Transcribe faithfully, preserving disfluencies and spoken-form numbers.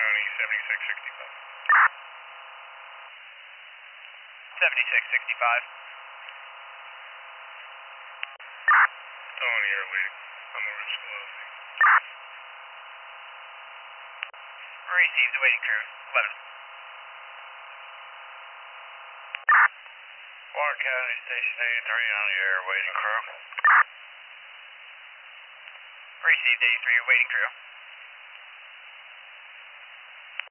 County, seventy-six sixty-five. seventy-six sixty-five. Tony, you're leading. I'm over at Scalzi. Received, awaiting crew. eleven. Warren County, Station eighty-three on the air, waiting crew. Received, eighty-three, awaiting crew.